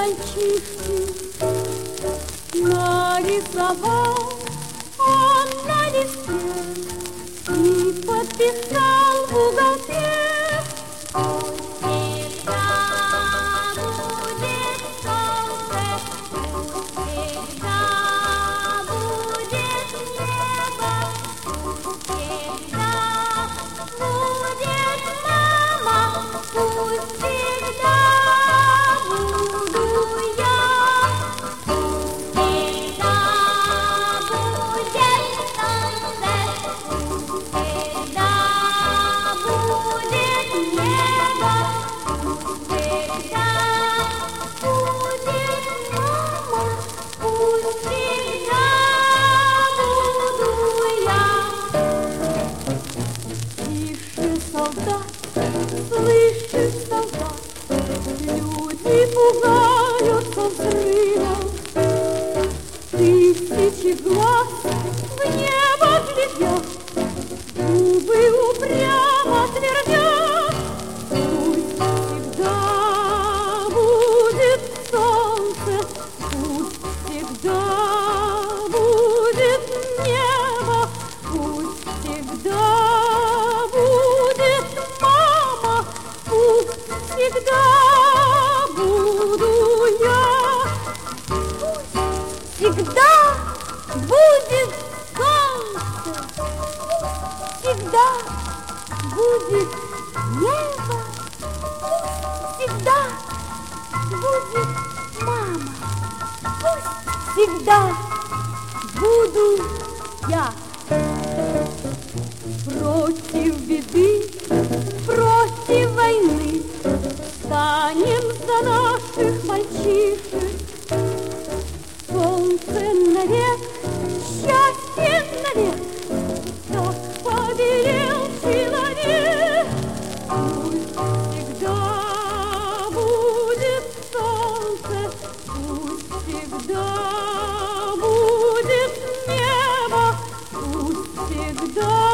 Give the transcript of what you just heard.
мальчишки нарисовал он на листе и подписал в уголке. Слышит солдат, люди пугаются взрывом. Тысячи глаз в небо глядят, губы упрямо твердят. Пусть всегда будет солнце, пусть всегда будет небо, пусть всегда всегда буду я. Пусть всегда будет солнце, пусть всегда будет небо, пусть всегда будет мама, пусть всегда буду я. Против беды, против войны станем за наших мальчишек. Солнце навек, счастье навек, так повелел человек. Пусть всегда будет солнце, пусть всегда будет небо, пусть всегда